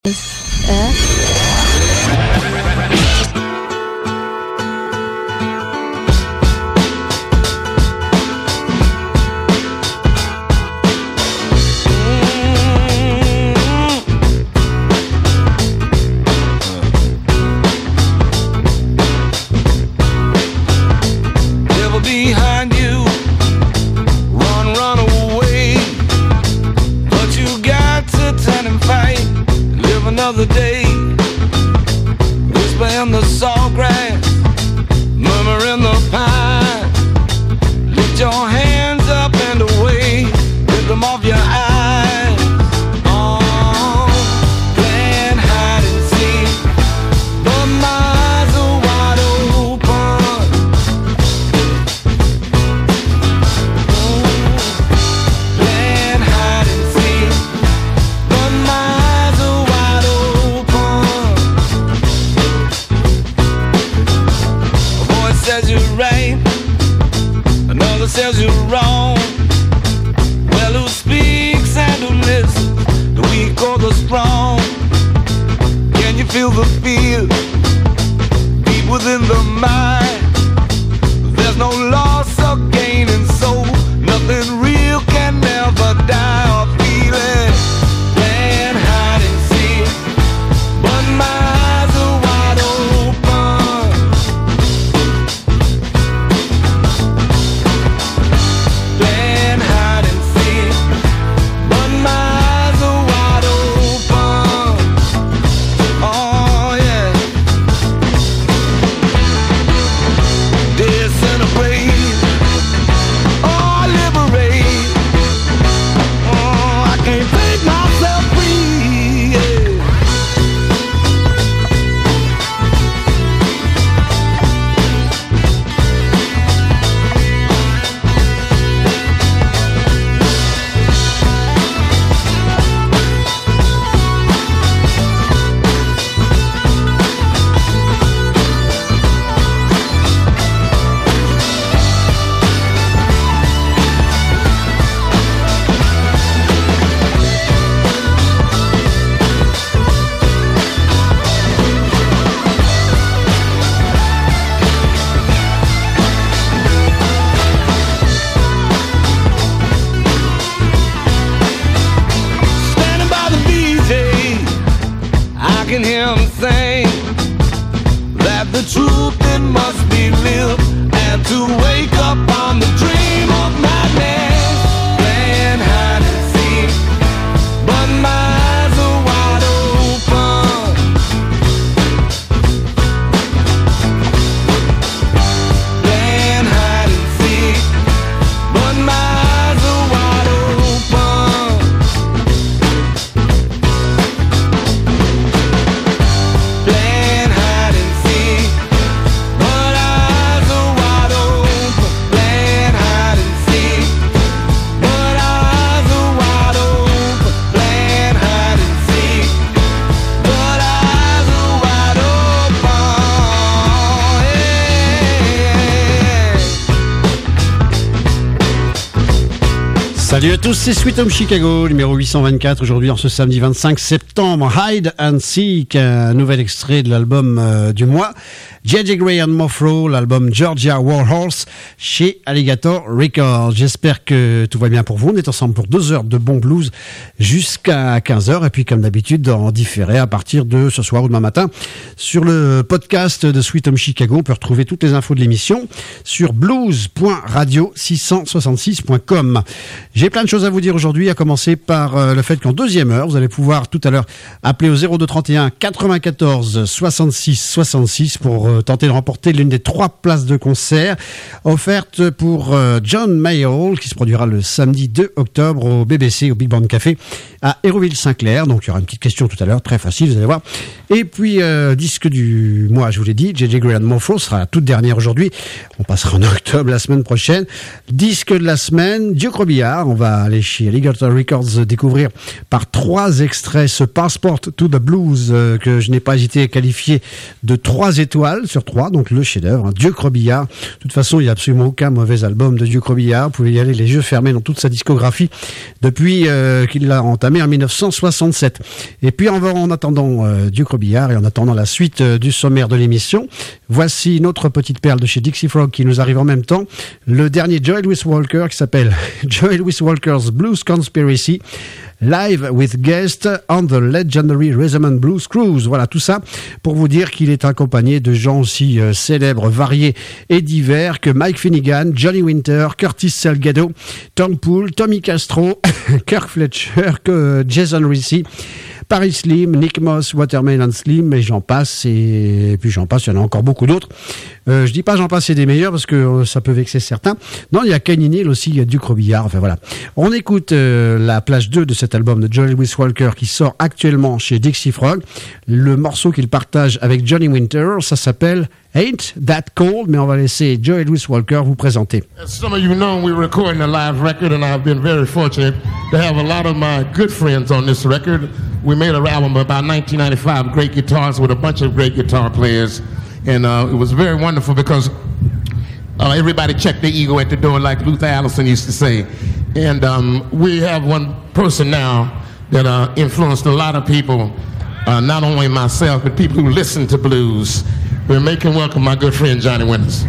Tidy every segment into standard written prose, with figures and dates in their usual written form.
Another day, whisper in the salt grass, murmur in the pine. Lift your hands up and away, lift them off your eyes. Oh, playing hide and seek, but my eyes are wide open. Playing hide and seek, but my eyes are wide open. A voice says you're right, another says you're wrong. Well, who speaks and who listens, the weak or the strong? Can you feel the fear deep within the mind? There's no loss or gain in soul, nothing real can never die or feel it. Playing hide and seek, but my eyes are wide open. Playing hide and seek, but my eyes are wide open. Oh yeah. Disintegrate, oh liberate. Oh, I can't take myself free. Yeah. Standing by the DJ, I can hear him sing that the truth it must be lived, and to wake up on the dream of madness. Playing hide and seek, but my eyes are wide open. Playing hide and seek, but my eyes are wide open. Playing hide and seek, but eyes are wide open. Playing hide and seek, but eyes are wide open. Playing hide and seek, but eyes are wide open. Salut à tous, c'est Sweet Home Chicago, numéro 824, aujourd'hui en ce samedi 25 septembre. Hide and Seek, un nouvel extrait de l'album du mois. J.J. Grey and Mofro, l'album Georgia Warhorse chez Alligator Records. J'espère que tout va bien pour vous. On est ensemble pour 2 heures de bon blues jusqu'à 15h. Et puis, comme d'habitude, en différé à partir de ce soir ou demain matin sur le podcast de Sweet Home Chicago. On peut retrouver toutes les infos de l'émission sur blues.radio666.com. J'ai plein de choses à vous dire aujourd'hui, à commencer par le fait qu'en deuxième heure, vous allez pouvoir tout à l'heure appeler au 0231 94 66 66 pour tenter de remporter l'une des 3 places de concert offertes pour John Mayall, qui se produira le samedi 2 octobre au BBC, au Big Band Café à Hérouville-Saint-Clair. Donc il y aura une petite question tout à l'heure, très facile, vous allez voir. Et puis disque du mois, je vous l'ai dit, J.J. Grey and Mofro sera la toute dernière aujourd'hui. On passera en octobre la semaine prochaine. Disque de la semaine, Dieu Robillard. On va aller chez Alligator Records découvrir par 3 extraits ce Passport to the Blues que je n'ai pas hésité à qualifier de 3 étoiles sur 3, donc le chef-d'œuvre, hein, Duke Robillard. De toute façon, il n'y a absolument aucun mauvais album de Duke Robillard. Vous pouvez y aller les yeux fermés dans toute sa discographie depuis qu'il l'a entamé en 1967. Et puis en attendant Duke Robillard et en attendant la suite du sommaire de l'émission, voici une autre petite perle de chez Dixie Frog qui nous arrive en même temps, le dernier Joey Louis Walker qui s'appelle Joey Louis Walker's Blues Conspiracy, live with guest on the legendary Rhythm and Blues Cruise. Voilà, tout ça pour vous dire qu'il est accompagné de gens aussi célèbres, variés et divers que Mike Finnegan, Johnny Winter, Curtis Salgado, Tom Poole, Tommy Castro, Kirk Fletcher, Jason Ricci, Paris Slim, Nick Moss, Watermelon Slim, et j'en passe, et puis j'en passe, il y en a encore beaucoup d'autres. Je dis pas j'en passe, c'est des meilleurs, parce que ça peut vexer certains. Non, il y a Kenny Neal aussi, il y a Duke Robillard, enfin voilà. On écoute la plage 2 de cet album de Joey Louis Walker, qui sort actuellement chez Dixie Frog. Le morceau qu'il partage avec Johnny Winter, ça s'appelle Ain't That Cold, mais on va laisser Joey Louis Walker vous présenter. As some of you know, we're recording a live record, and I've been very fortunate to have a lot of my good friends on this record. We made an album about 1995, great guitars with a bunch of great guitar players, and it was very wonderful because everybody checked their ego at the door, like Luther Allison used to say. And we have one person now that influenced a lot of people, not only myself, but people who listen to blues. We're making welcome my good friend Johnny Winters.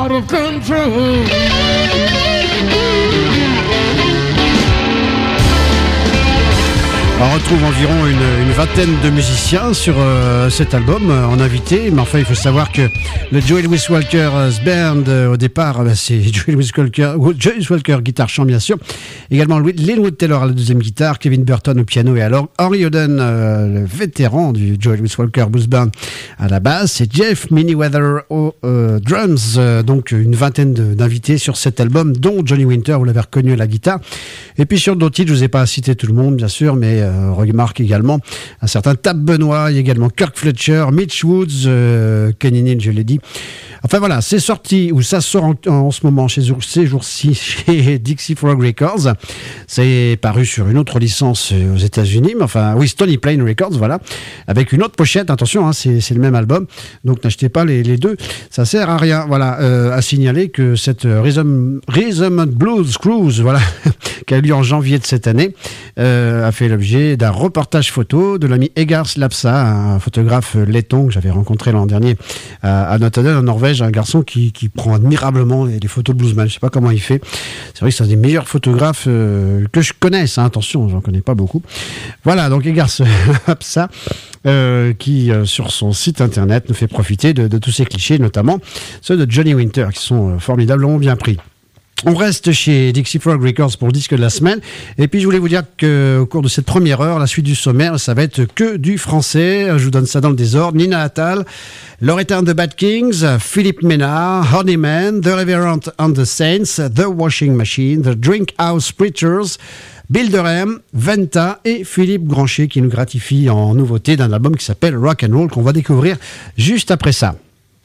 out of control. On retrouve environ une vingtaine de musiciens sur cet album en invité, mais enfin il faut savoir que le Joey Louis Walker's Band au départ c'est Joey Louis Walker guitare chant bien sûr, également Linwood Taylor à la deuxième guitare, Kevin Burton au piano et alors Henry Oden le vétéran du Joey Louis Walker Blues Band à la basse et Jeff Miniweather aux drums, donc une vingtaine d'invités sur cet album dont Johnny Winter, vous l'avez reconnu à la guitare, et puis sur d'autres titres je vous ai pas cité tout le monde bien sûr, mais remarque également un certain Tab Benoit, il y a également Kirk Fletcher, Mitch Woods, Kenny Neal, je l'ai dit. Enfin voilà, c'est sorti, ou ça sort en ce moment ces jours-ci chez Dixie Frog Records. C'est paru sur une autre licence aux États-Unis, mais enfin, oui, Stony Plain Records, voilà, avec une autre pochette. Attention, hein, c'est le même album, donc n'achetez pas les deux, ça sert à rien. Voilà, à signaler que cette Rhythm and Blues Cruise, voilà, qui a eu lieu en janvier de cette année, a fait l'objet d'un reportage photo de l'ami Egars Lapsa, un photographe letton que j'avais rencontré l'an dernier à Notodden en Norvège, un garçon qui prend admirablement les photos de bluesman. Je sais pas comment il fait. C'est vrai que c'est un des meilleurs photographes que je connaisse. Hein. Attention, j'en connais pas beaucoup. Voilà, donc Egars Lapsa, qui sur son site internet nous fait profiter de tous ces clichés, notamment ceux de Johnny Winter, qui sont formidablement bien pris. On reste chez Dixie Frog Records pour le disque de la semaine. Et puis, je voulais vous dire qu'au cours de cette première heure, la suite du sommaire, ça va être que du français. Je vous donne ça dans le désordre. Nina Attal, Loretta and the Bad Kings, Philippe Ménard, Honeyman, The Reverend and the Saints, The Washing Machine, The Drink House Preachers, Bill Durham, Venta et Philippe Granchet qui nous gratifie en nouveauté d'un album qui s'appelle Rock and Roll qu'on va découvrir juste après ça.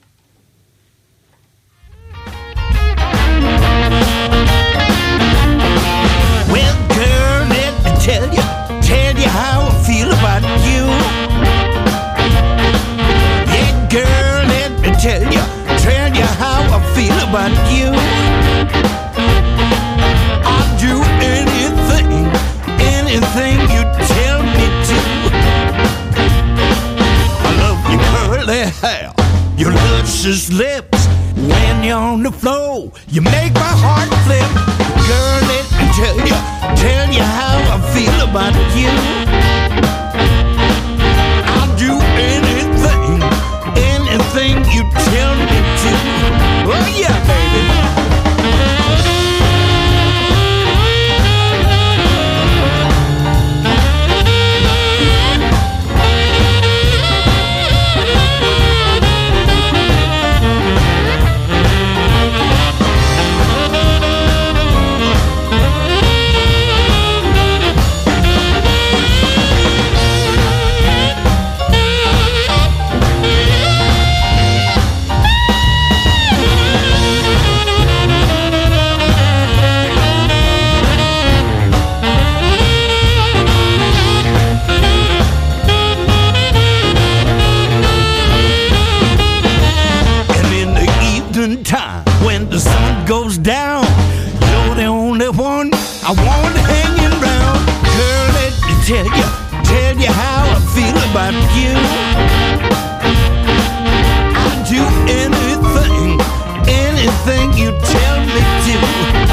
Tell you how I feel about you. Yeah, girl, let me tell you how I feel about you. I'll do anything you tell me to. I love your curly hair, your luscious lips. When you're on the floor, you make my heart flip. Girl, let me tell you how I feel about you. I'll do anything you tell me to. Oh yeah, baby. Time when the sun goes down, you're the only one I want hanging round. Girl, let me tell you how I feel about you. I'll do anything you tell me to.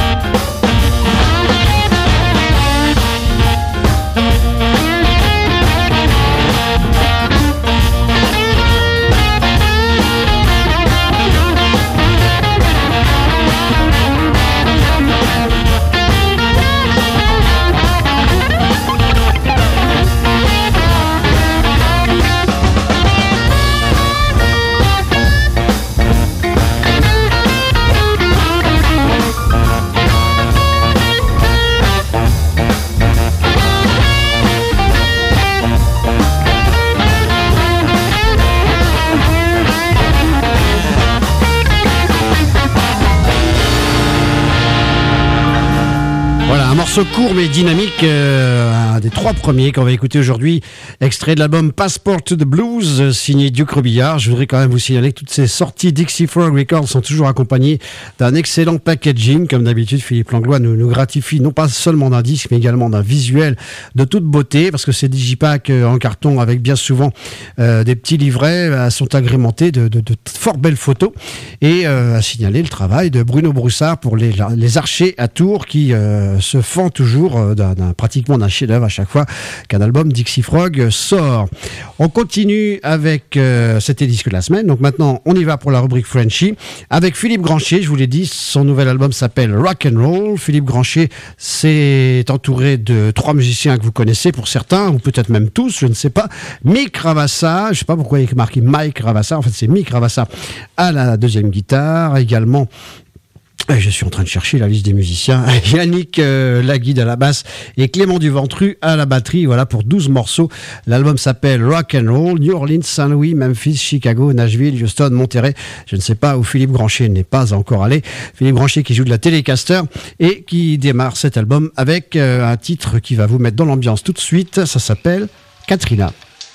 morceau court mais dynamique, un des 3 premiers qu'on va écouter aujourd'hui, extrait de l'album Passport to the Blues, signé Duke Robillard. Je voudrais quand même vous signaler que toutes ces sorties Dixie Frog Records sont toujours accompagnées d'un excellent packaging. Comme d'habitude, Philippe Langlois nous gratifie non pas seulement d'un disque mais également d'un visuel de toute beauté, parce que ces digipack en carton avec bien souvent des petits livrets sont agrémentés de fort belles photos. Et à signaler le travail de Bruno Broussard pour les archers à Tours qui se fend toujours pratiquement d'un chef-d'œuvre à chaque fois qu'un album Dixie Frog sort. On continue avec c'était disque de la semaine. Donc maintenant on y va pour la rubrique Frenchy avec Philippe Grancher. Je vous l'ai dit, son nouvel album s'appelle Rock and Roll. Philippe Grancher s'est entouré de 3 musiciens que vous connaissez pour certains, ou peut-être même tous, je ne sais pas. Mick Ravassa, je ne sais pas pourquoi il est marqué Mike Ravassa, en fait c'est Mick Ravassa à la deuxième guitare, également. Je suis en train de chercher la liste des musiciens. Yannick Laguide à la basse et Clément Duventru à la batterie. Voilà pour 12 morceaux. L'album s'appelle Rock and Roll. New Orleans, Saint-Louis, Memphis, Chicago, Nashville, Houston, Monterrey. Je ne sais pas où Philippe Grancher n'est pas encore allé. Philippe Grancher qui joue de la Telecaster et qui démarre cet album avec un titre qui va vous mettre dans l'ambiance tout de suite. Ça s'appelle Katrina.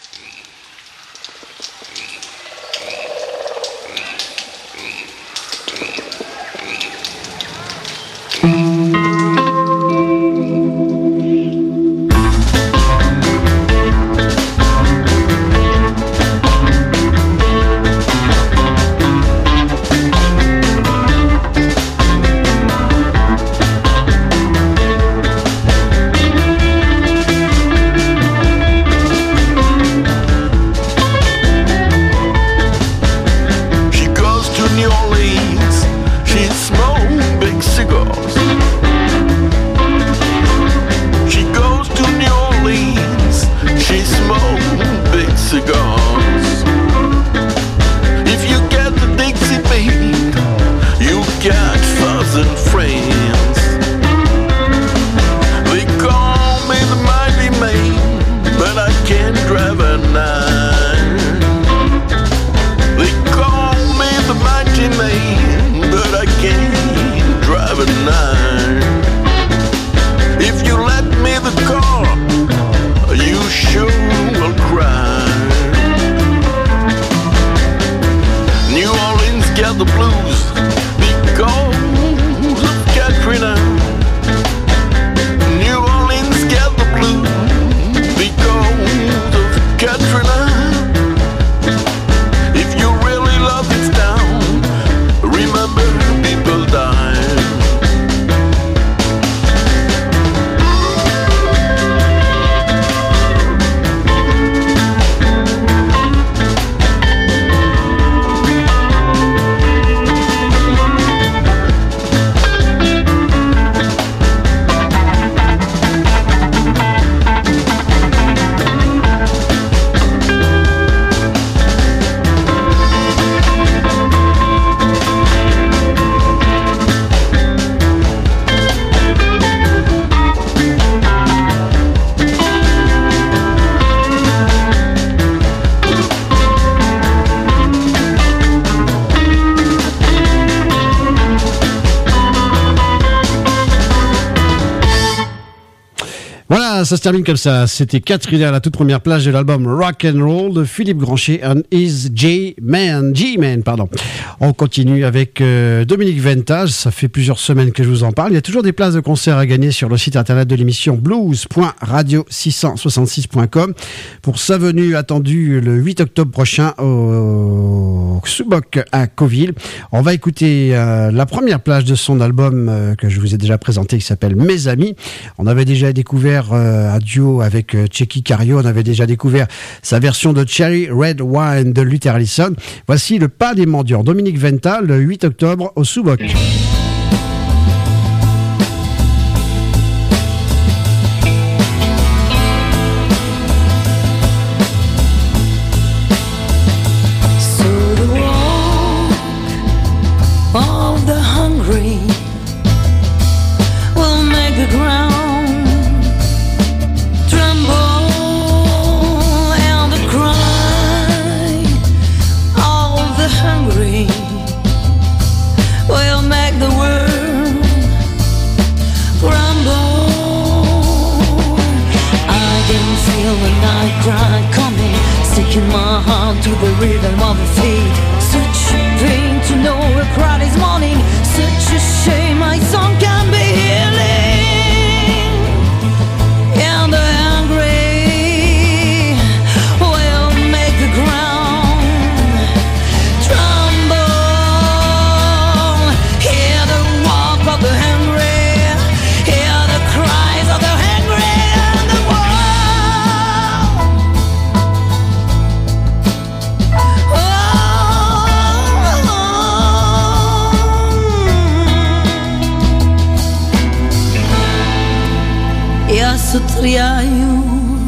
Ça se termine comme ça. C'était Katrina à la toute première plage de l'album Rock and Roll de Philippe Grancher and his G-Man, pardon. On continue avec Dominique Ventage. Ça fait plusieurs semaines que je vous en parle. Il y a toujours des places de concert à gagner sur le site internet de l'émission blues.radio666.com pour sa venue attendue le 8 octobre prochain au Subok à Cauville. On va écouter la première plage de son album que je vous ai déjà présenté qui s'appelle Mes Amis. On avait déjà découvert un duo avec Checky Cario. On avait déjà découvert sa version de Cherry Red Wine de Luther Allison. Voici le Pas des mendiants. Dominique Vental, le 8 octobre au Subok. We'll make the my heart to the rhythm of the feet. Such a pain to know a crowd is mourning. Such a shame my song can be healing. And the hungry will make the ground tremble. Hear the walk of the hungry. Hear the cries of the hungry and the world. Я сотворяю,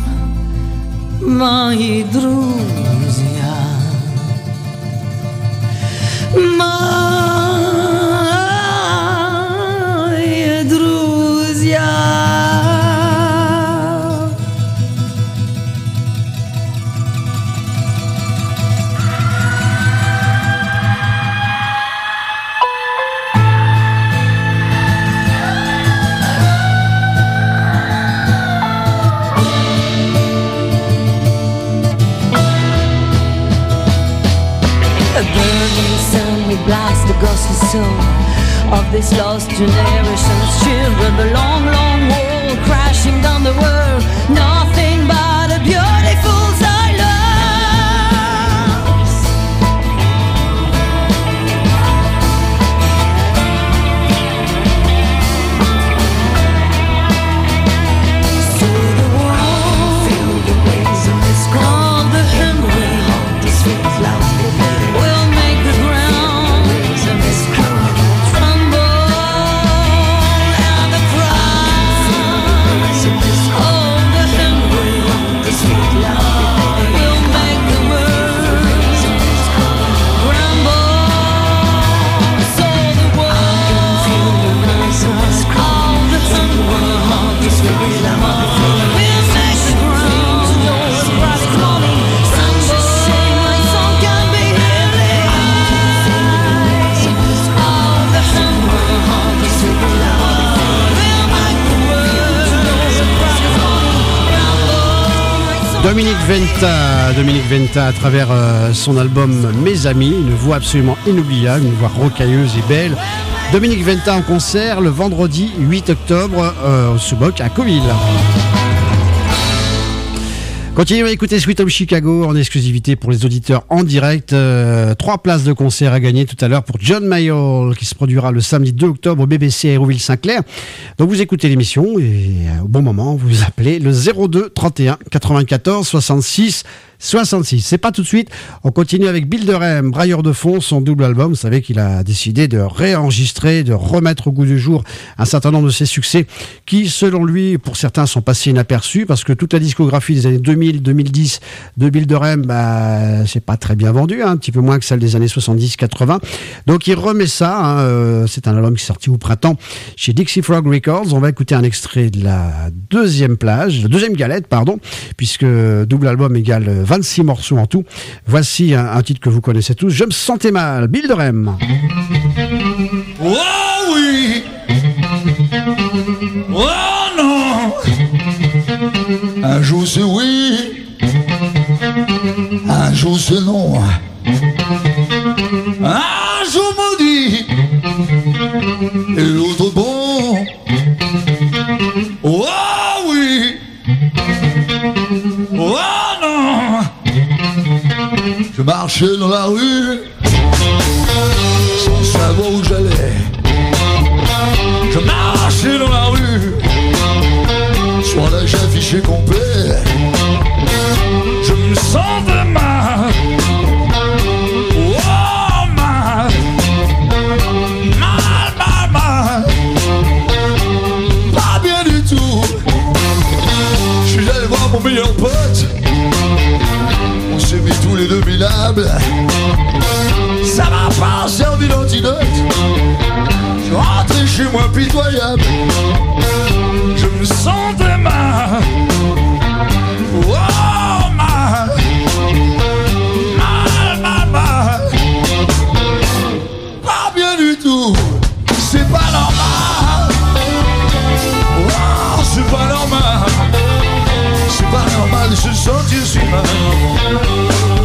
мои друзья, мои друзья. Blast the ghostly soul of this lost generation's children. The long, long wall crashing down the world. Nothing but a beautiful silence. So the world feel the waves of this call. The hungry heart, the sweet loud will make the ground Dominique Venta à travers son album Mes Amis, une voix absolument inoubliable, une voix rocailleuse et belle. Dominique Venta en concert le vendredi 8 octobre au Subok à Coville. Continuez à écouter Sweet Home Chicago en exclusivité pour les auditeurs en direct. 3 places de concert à gagner tout à l'heure pour John Mayall qui se produira le samedi 2 octobre au BBC Hérouville-Saint-Clair. Donc vous écoutez l'émission et au bon moment vous appelez le 02 31 94 66 66. C'est pas tout de suite. On continue avec Bill Durham, brailleur de fond, son double album. Vous savez qu'il a décidé de réenregistrer, de remettre au goût du jour un certain nombre de ses succès qui, selon lui, pour certains, sont passés inaperçus parce que toute la discographie des années 2000-2010 de Bill Durham, c'est pas très bien vendu, hein, un petit peu moins que celle des années 70-80. Donc il remet ça. C'est un album qui est sorti au printemps chez Dixie Frog Records. On va écouter un extrait de la deuxième galette, puisque double album égale 26 morceaux en tout. Voici un titre que vous connaissez tous. Je me sentais mal, Bill Durham. Oh oui, oh non. Un jour c'est oui, un jour c'est non. Un jour maudit et l'autre bon. Oh oui, oh non. Je marchais dans la rue sans savoir où j'allais. Je marchais dans la rue sur l'âge affiché complet. Je me sentais mal. Oh mal, mal. Pas bien du tout. Je suis allé voir mon meilleur pote. On s'est mis tous les deux minables. Ça m'a pas servi d'antidote. Je suis rentré chez moi pitoyable. Je me sentais mal. Oh mal, mal. Pas bien du tout. C'est pas normal. Oh, c'est pas normal. C'est pas normal de se sentir si mal.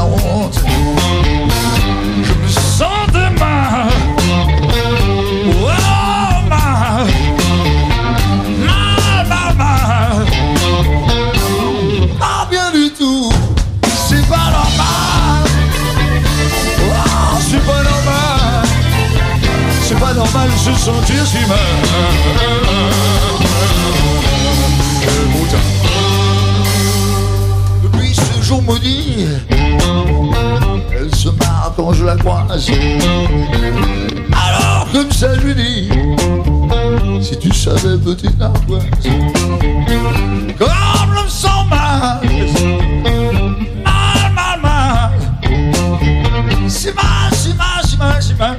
la honte. Je me sentais mal. Oh, mal. Mal. Pas bien du tout. C'est pas normal. Oh, c'est pas normal. C'est pas normal de se sentir si mal. Depuis ce jour maudit, elle se marre quand je la croise. Alors comme ça je lui dis, si tu savais petite ardoise, comme je me sens mal. Mal. C'est mal.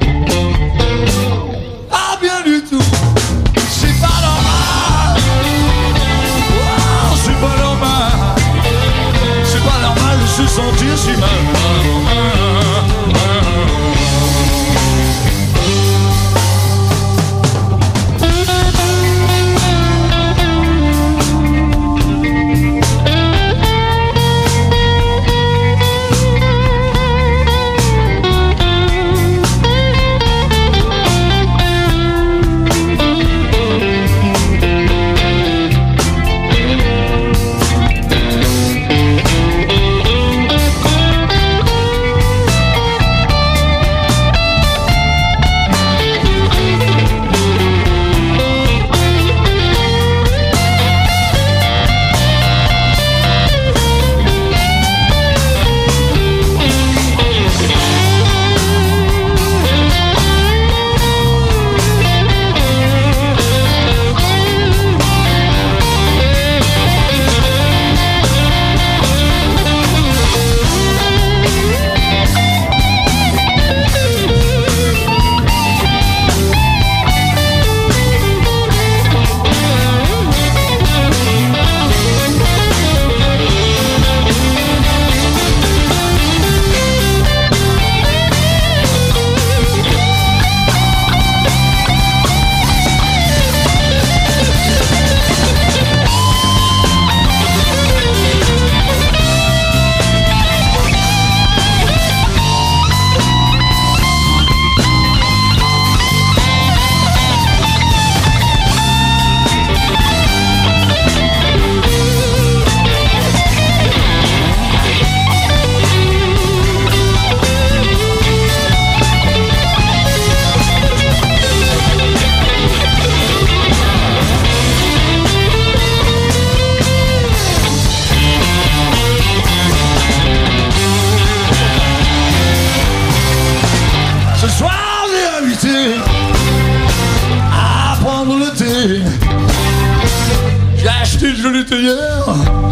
Pas bien du tout. C'est pas normal. Oh, c'est pas normal. C'est pas normal de se sentir si mal. J'ai acheté une jolie théière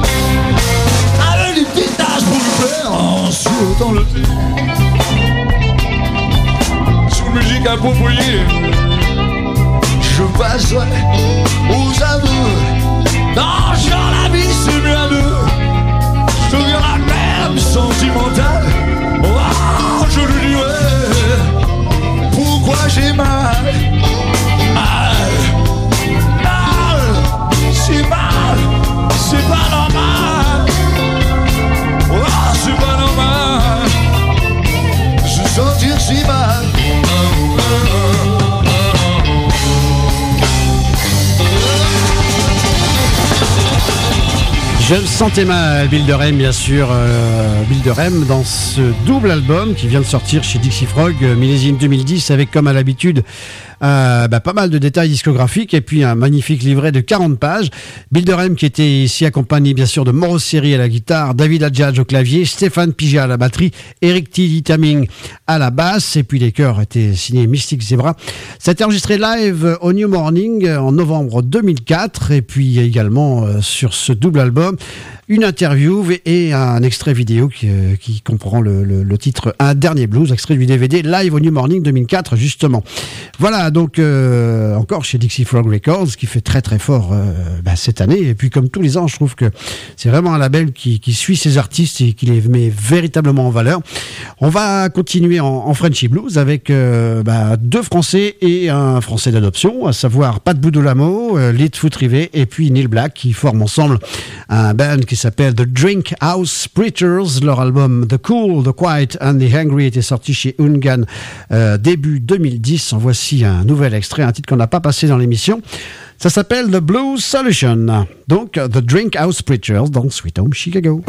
avec des petites taches pour le faire en suotant le thé. Sous musique appropriée, je passerai aux aveux. Dans ce genre la vie c'est mieux à deux. Je deviens la même sentimentale. Oh, je lui dirai pourquoi j'ai mal. C'est pas normal. Oh, c'est pas normal. Se sentir si mal. Je me sentais mal, Bill de Rem, bien sûr. Bill de Rem dans ce double album qui vient de sortir chez Dixie Frog, millésime 2010, avec comme à l'habitude pas mal de détails discographiques et puis un magnifique livret de 40 pages. Bill de Rem qui était ici accompagné bien sûr de Mauro Seri à la guitare, David Adjadj au clavier, Stéphane Pigia à la batterie, Eric Tilly Taming à la basse et puis les chœurs étaient signés Mystic Zebra. Ça a été enregistré live au New Morning en novembre 2004 et puis également sur ce double album une interview et un extrait vidéo qui comprend le titre Un dernier blues, extrait du DVD live au New Morning 2004 justement. Voilà donc encore chez Dixie Frog Records qui fait très très fort cette année et puis comme tous les ans je trouve que c'est vraiment un label qui suit ses artistes et qui les met véritablement en valeur. On va continuer en Frenchy Blues avec deux Français et un Français d'adoption, à savoir Pat Boudolamo, Lead Foot Rivet et puis Neil Black qui forment ensemble un band qui s'appelle The Drink House Preachers. Leur album The Cool, The Quiet and The Hungry était sorti chez Ungan début 2010. En voici un nouvel extrait, un titre qu'on n'a pas passé dans l'émission. Ça s'appelle The Blues Solution. Donc The Drink House Preachers dans Sweet Home Chicago.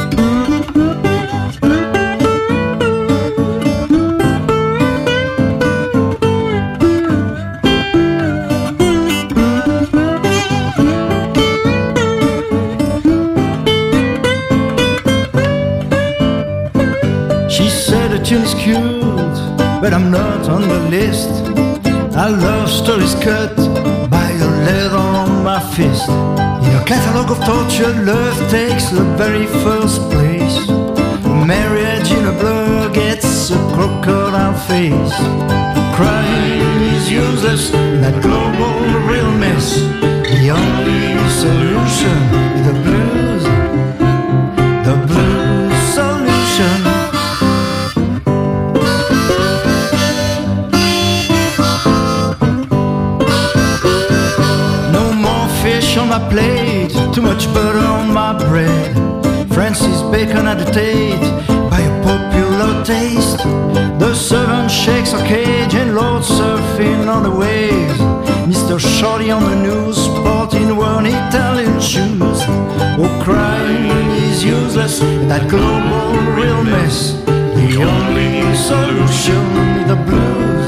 Tune's cute, but I'm not on the list. I love stories cut by a letter on my fist. In a catalogue of torture, love takes the very first place. Marriage in a blur gets a crocodile face. Crying is useless in that global realness. The only solution is the blues solution. On my plate, too much butter on my bread. Francis Bacon at the Tate, by a popular taste. The servant shakes a cage and Lord surfing on the waves. Mr. Shorty on the news, sporting worn Italian shoes. Oh, crying is useless, that global realness. The only solution is the blues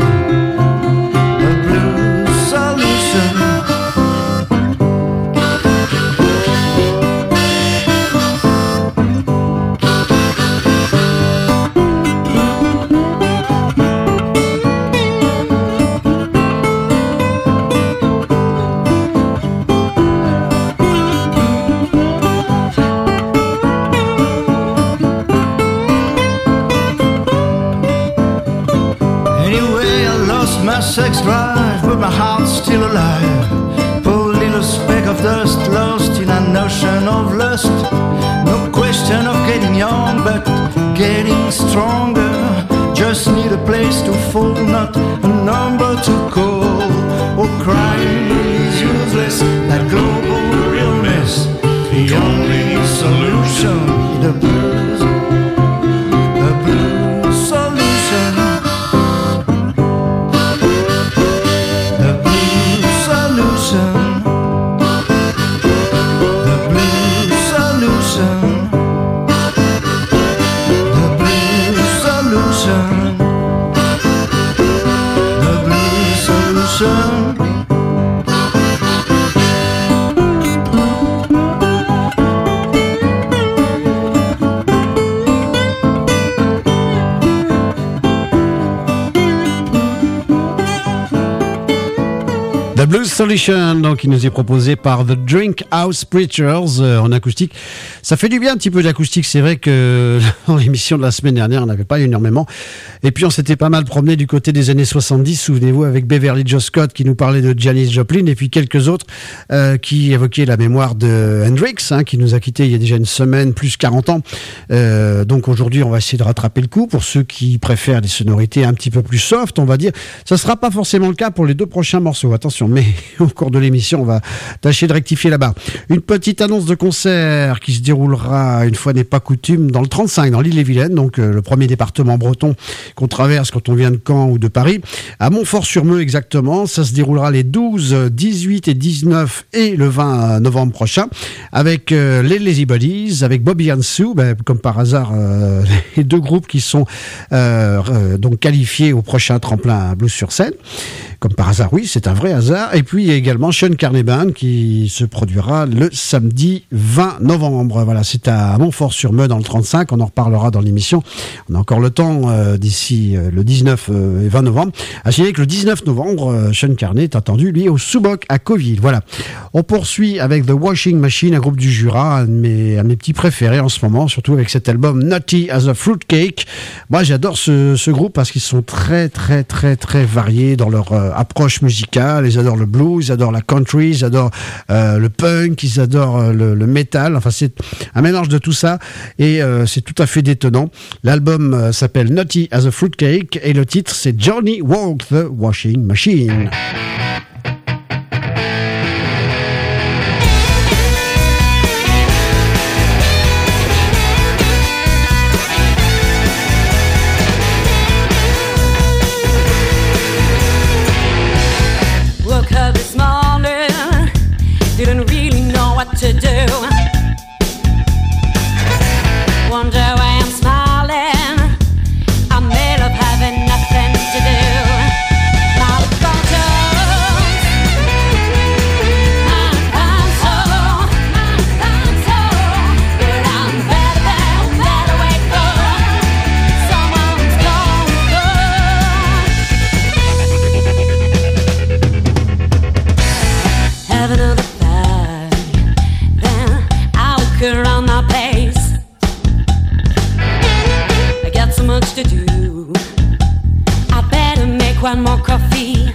solution. Sex drive, but my heart's still alive. Poor little speck of dust, lost in a notion of lust. No question of getting young, but getting stronger. Just need a place to fall, not a number to call. Oh, crying is useless, that global realness. The only solution is the blues solution. The Blues Solution, donc il nous est proposé par The Drink House Preachers en acoustique. Ça fait du bien un petit peu d'acoustique, c'est vrai que dans l'émission de la semaine dernière, on n'avait pas énormément. Et puis on s'était pas mal promené du côté des années 70, souvenez-vous, avec Beverly Joe Scott qui nous parlait de Janis Joplin et puis quelques autres qui évoquaient la mémoire de Hendrix, qui nous a quittés il y a déjà une semaine, plus 40 ans. Donc aujourd'hui, on va essayer de rattraper le coup pour ceux qui préfèrent des sonorités un petit peu plus soft, on va dire. Ça sera pas forcément le cas pour les deux prochains morceaux, attention, mais au cours de l'émission, on va tâcher de rectifier la barre. Une petite annonce de concert qui se déroulera, une fois n'est pas coutume, dans le 35, dans l'Île-et-Vilaine, donc le premier département breton qu'on traverse quand on vient de Caen ou de Paris, à Montfort-sur-Meux exactement. Ça se déroulera les 12, 18 et 19 et le 20 novembre prochain, avec les Lazy Buddies, avec Bobby and Sue, comme par hasard, les deux groupes qui sont donc qualifiés au prochain tremplin à Blues sur scène. Comme par hasard, oui, c'est un vrai hasard. Et puis il y a également Sean Carney Band qui se produira le samedi 20 novembre. Voilà, c'est à Montfort-sur-Meux dans le 35. On en reparlera dans l'émission. On a encore le temps d'ici le 19 et 20 novembre. À signaler que le 19 novembre, Sean Carney est attendu, lui, au Souboc à Coville. Voilà. On poursuit avec The Washing Machine, un groupe du Jura, un de mes petits préférés en ce moment, surtout avec cet album Nutty as a Fruitcake. Moi, j'adore ce groupe parce qu'ils sont très, très, très, très variés dans leur approche musicale. Ils adorent le blues, ils adorent la country, ils adorent le punk, ils adorent le metal. Enfin, c'est un mélange de tout ça et c'est tout à fait détonnant. L'album s'appelle Nutty as a Fruitcake et le titre c'est Johnny Walk the Washing Machine. much to do. I better make one more coffee.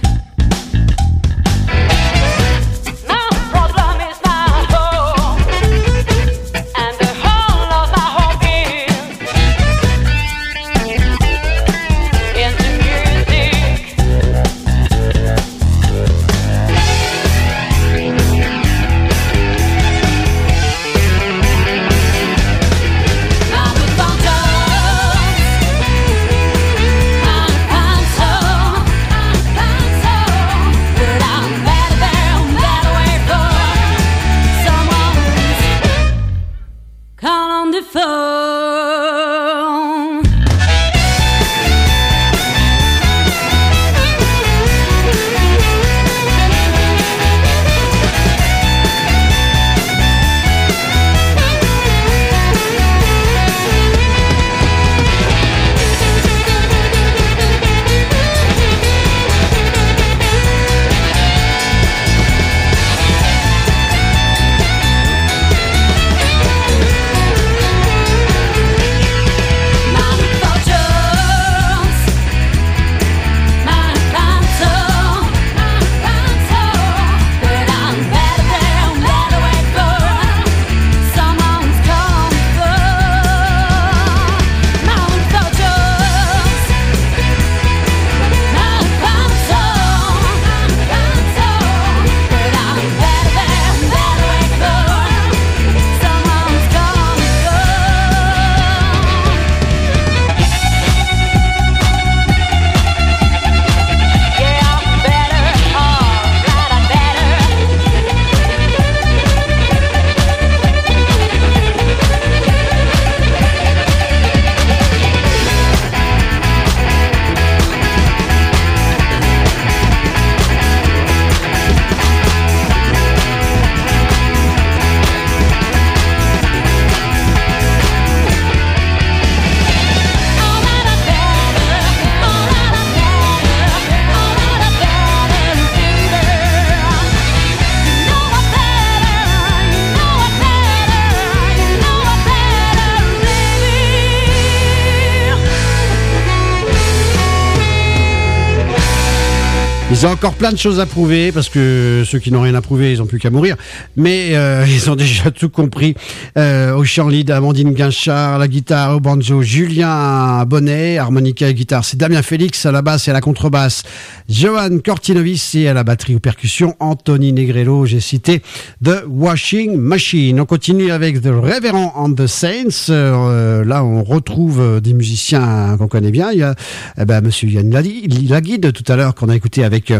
Ils ont encore plein de choses à prouver, parce que ceux qui n'ont rien à prouver, ils n'ont plus qu'à mourir. Mais ils ont déjà tout compris. Au chant lead, Amandine Guinchard, à la guitare, au banjo, Julien Bonnet, harmonica et guitare, c'est Damien Félix, à la basse et à la contrebasse, Johan Cortinovis, et à la batterie ou percussion, Anthony Negrello. J'ai cité The Washing Machine. On continue avec The Reverend and the Saints. Là, on retrouve des musiciens qu'on connaît bien. Il y a monsieur Yann Laguide, tout à l'heure, qu'on a écouté avec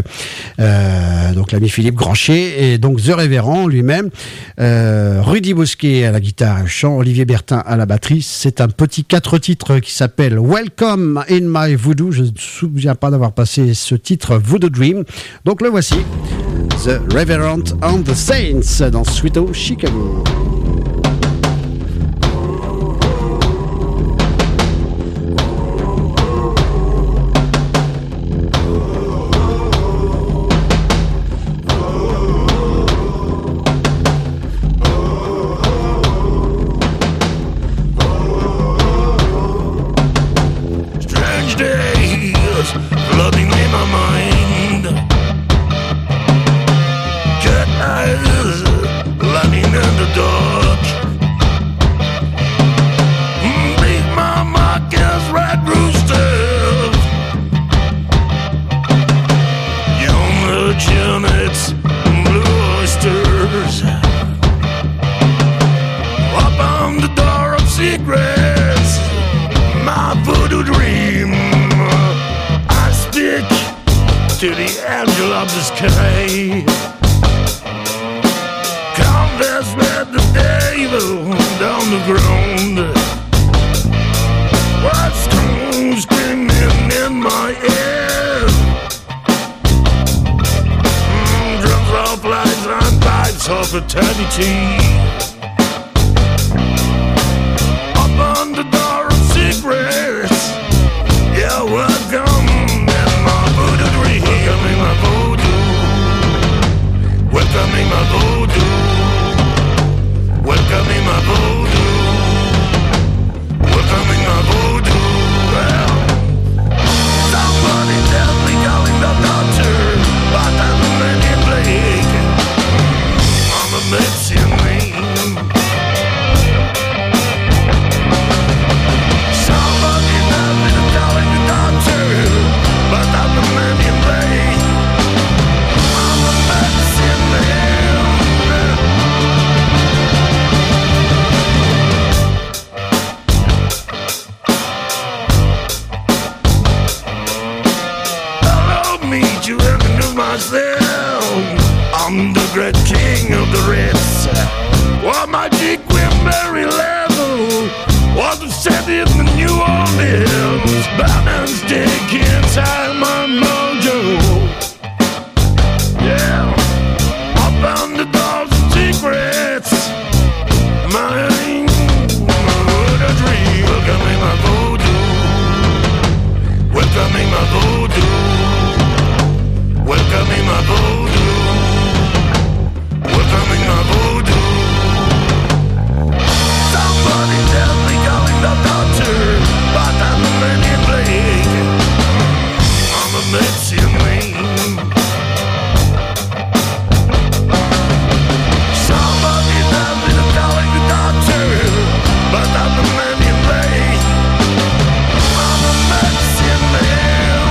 donc l'ami Philippe Grancher, et donc The Reverend lui-même, Rudy Bosquet à la guitare et au chant, Olivier Bertin à la batterie. C'est un petit 4 titres qui s'appelle Welcome in My Voodoo. Je ne me souviens pas d'avoir passé ce titre, Voodoo Dream. Donc le voici, The Reverend and the Saints dans Sweet Home Chicago. To the angel of the sky, confess with the devil down the ground. What stones screaming in my ear? Drums of lights and pipes of eternity. Up on the door of secrets, yeah, welcome. Welcome in my voodoo. Welcome in my voodoo. Welcome in my voodoo. Well, myself. I'm the great king of the Ritz. While my Jeep with Mary Level was set in the New Orleans. Batman's stick inside my mojo. Yeah, I found the doors and secrets. Mine, what a dream. Welcome in my voodoo. Welcome in my voodoo. Welcome in my voodoo. Welcome in my voodoo. Somebody tell me calling the doctor, but I'm a man in black. I'm a Mexican man. Somebody tell me calling the doctor, but I'm a man in black. I'm a Mexican man.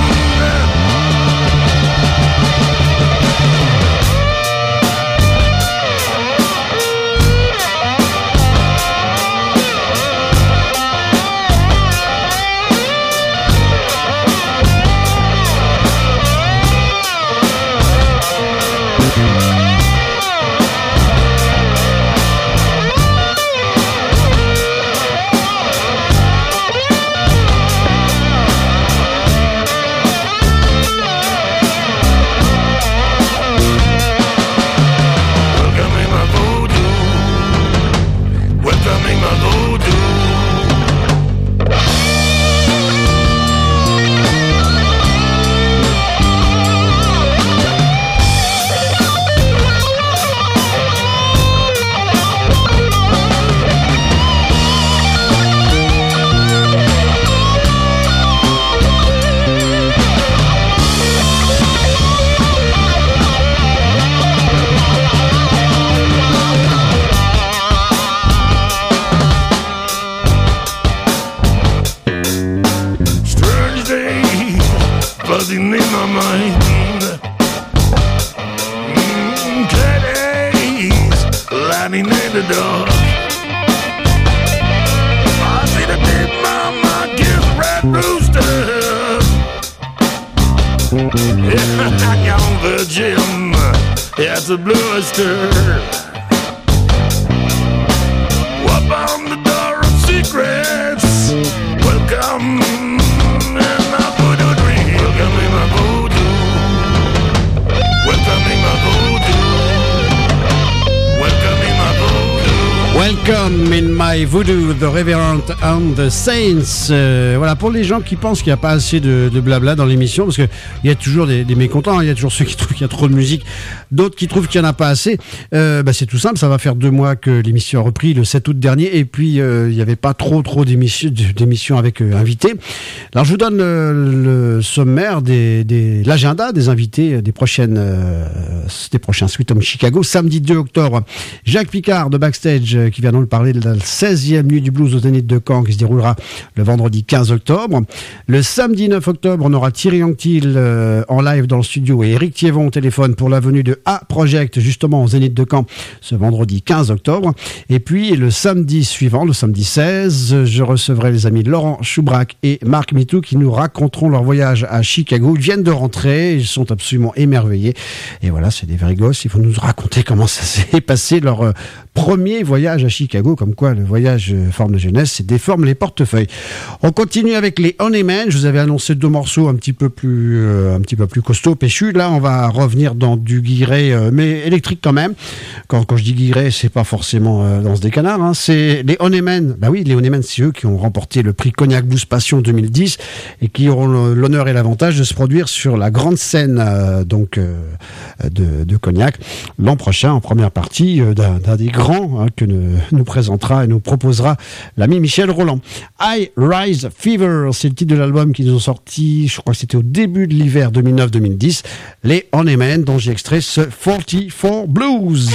Buzzing in my mind. Teddy's lighting in the dark. I see the big mama kiss red rooster. Yeah, young virgin, it's a bluster. Up on the door of secrets. Welcome. Welcome in my voodoo, the Reverend and the Saints. Voilà, pour les gens qui pensent qu'il n'y a pas assez de blabla dans l'émission, parce qu'il y a toujours des mécontents, il y a toujours ceux qui trouvent qu'il y a trop de musique, d'autres qui trouvent qu'il n'y en a pas assez. C'est tout simple, ça va faire 2 mois que l'émission a repris le 7 août dernier, et puis il n'y avait pas trop d'émissions avec invités. Alors je vous donne le sommaire l'agenda des invités des prochains Sweet Home Chicago. Samedi 2 octobre, Jacques Picard de Backstage qui vient nous parler de la 16e nuit du blues au Zénith de Caen qui se déroulera le vendredi 15 octobre. Le samedi 9 octobre, on aura Thierry Anctil en live dans le studio et Éric Thiévon au téléphone pour la venue de A Project justement au Zénith de Caen ce vendredi 15 octobre. Et puis le samedi suivant, le samedi 16, je recevrai les amis Laurent Choubrac et Marc Mitou qui nous raconteront leur voyage à Chicago. Ils viennent de rentrer, ils sont absolument émerveillés. Et voilà, c'est des vrais gosses, il faut nous raconter comment ça s'est passé leur premier voyage à Chicago, comme quoi le voyage forme de jeunesse, c'est déforme les portefeuilles. On continue avec les Honeymen. Je vous avais annoncé 2 morceaux un petit peu plus costauds, péchus. Là, on va revenir dans du guiré, mais électrique quand même. Quand je dis guiré, c'est pas forcément dans ce des canards. Hein. C'est les Honeymen. Bah oui, les Honeymen, c'est eux qui ont remporté le prix Cognac Blues Passion 2010 et qui auront l'honneur et l'avantage de se produire sur la grande scène de Cognac l'an prochain en première partie d'un des grands que nous présentera et nous proposera l'ami Michel Roland. High Rise Fever, c'est le titre de l'album qu'ils ont sorti, je crois que c'était au début de l'hiver 2009-2010. Les Honeymen, dont j'ai extrait ce 44 Blues.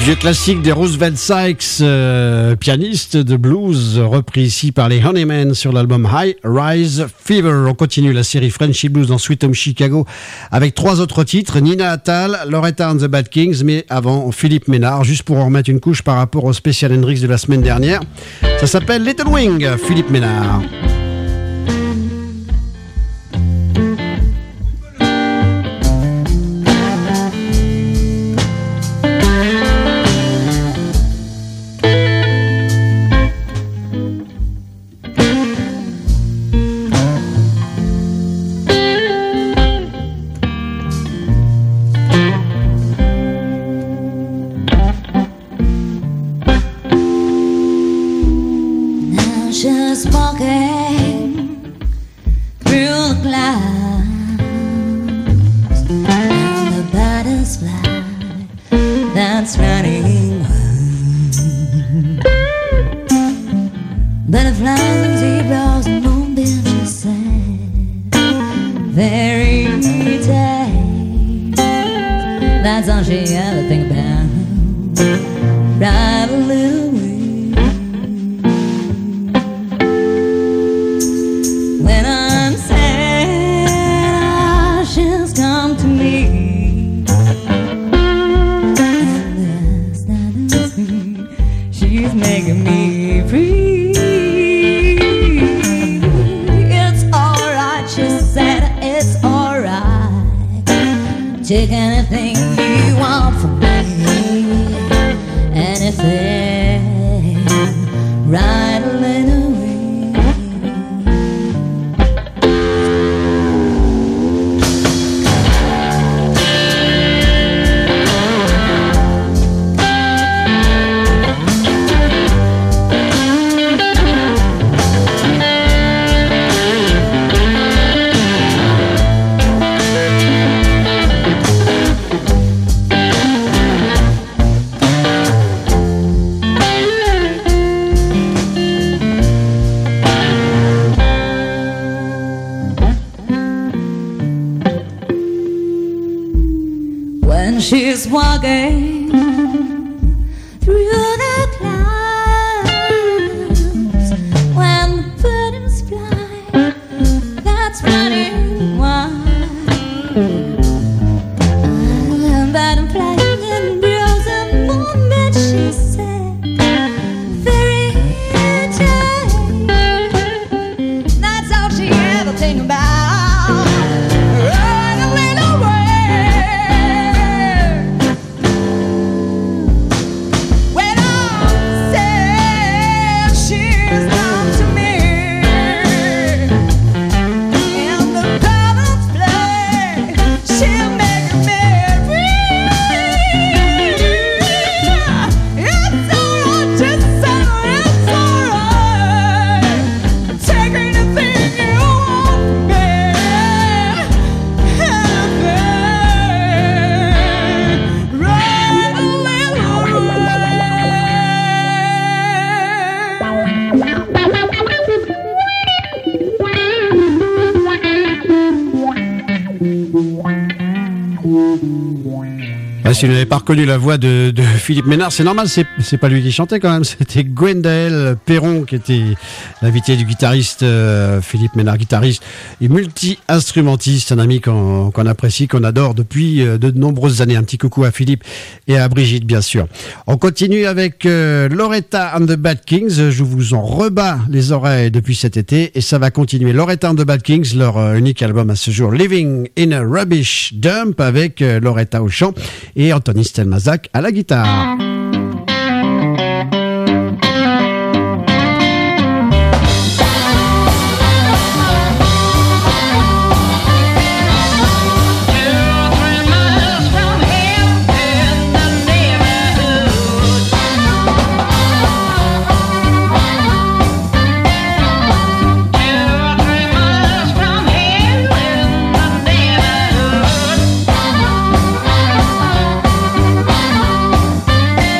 Vieux classique des Roosevelt Sykes, pianiste de blues, repris ici par les Honeymen sur l'album High Rise Fever. On continue la série Frenchy Blues dans Sweet Home Chicago avec 3 autres titres, Nina Attal, Loretta and the Bad Kings, mais avant Philippe Ménard, juste pour en remettre une couche par rapport au Special Hendrix de la semaine dernière. Ça s'appelle Little Wing, Philippe Ménard. Just walking through the clouds and the butterfly that's running wild. Butterflies and zebras and moonbeams sad, very tight. That's all she ever think about. Ride a little way. Making me free. It's alright, she said, it's alright. Take anything you want from me, anything, right a little way. She's walking through the clouds when the birds fly, that's running wild. But I'm flying in blues and moonlight, she said, very tight. That's all she ever think about. Si vous n'avez pas reconnu la voix de Philippe Ménard, c'est normal, c'est pas lui qui chantait quand même, c'était Gwendael Perron qui était l'invité du guitariste Philippe Ménard, guitariste et multi-instrumentiste, un ami qu'on apprécie, qu'on adore depuis de nombreuses années. Un petit coucou à Philippe et à Brigitte, bien sûr. On continue avec Loretta and the Bad Kings. Je vous en rebats les oreilles depuis cet été et ça va continuer. Loretta and the Bad Kings, leur unique album à ce jour, Living in a Rubbish Dump, avec Loretta au chant et Anthony Stelmazak à la guitare. Yeah.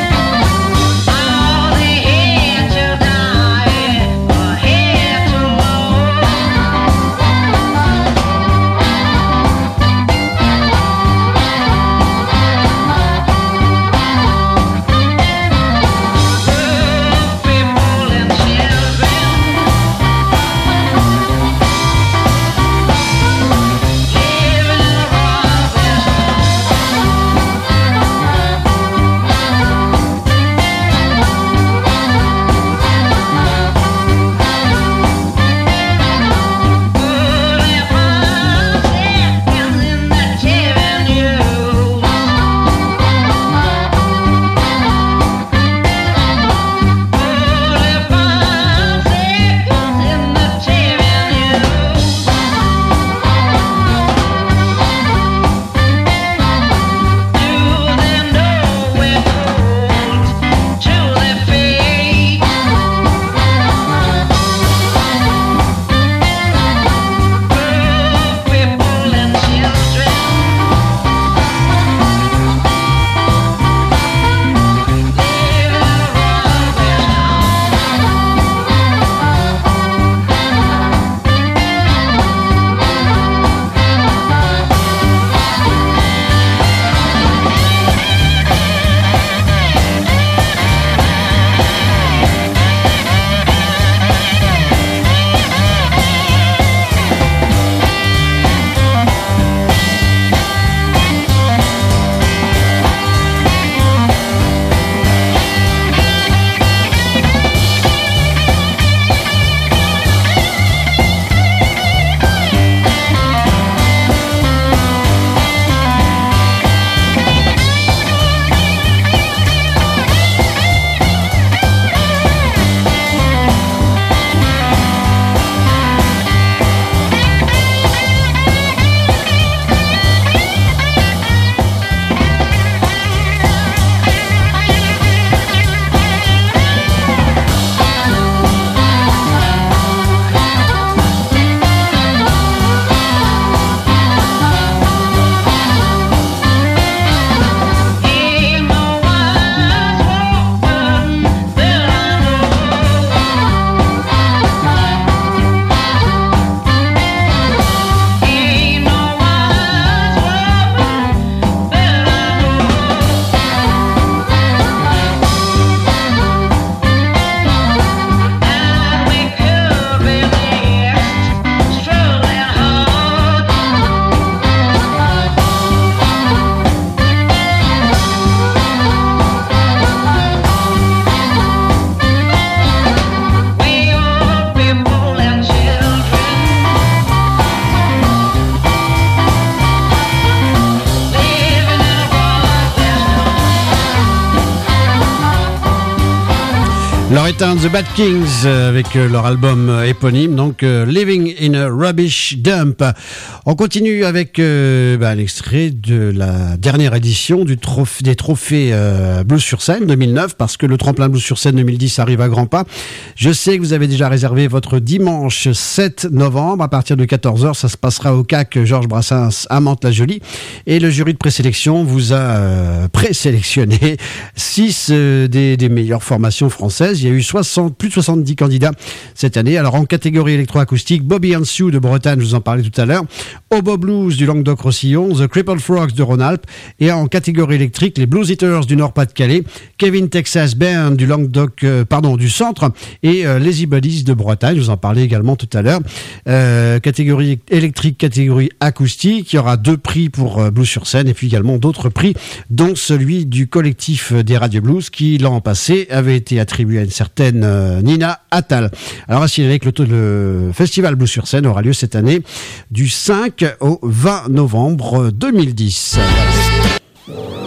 Loretta and the Bad Kings avec leur album éponyme, donc Living in a Rubbish Dump. On continue avec un extrait de la dernière édition des trophées Blues sur scène 2009, parce que le tremplin Blues sur scène 2010 arrive à grands pas. Je sais que vous avez déjà réservé votre dimanche 7 novembre à partir de 14h. Ça se passera au CAC Georges Brassens à Mantes-la-Jolie, et le jury de présélection vous a présélectionné 6 des meilleures formations françaises. Il y a eu plus de 70 candidats cette année. Alors en catégorie électroacoustique, Bobby and Sue de Bretagne, je vous en parlais tout à l'heure, Obo Blues du Languedoc-Roussillon, The Crippled Frogs de Rhône-Alpes, et en catégorie électrique, les Blues Eaters du Nord-Pas-de-Calais, Kevin Texas Band du du Centre, et Lazy Buddies de Bretagne, je vous en parlais également tout à l'heure. Catégorie électrique, catégorie acoustique, il y aura 2 prix pour Blues sur scène, et puis également d'autres prix, dont celui du collectif des Radio Blues qui l'an passé avait été attribué à une certaine Nina Attal. Alors à signaler que le festival Blues sur scène aura lieu cette année du 5 au 20 novembre 2010.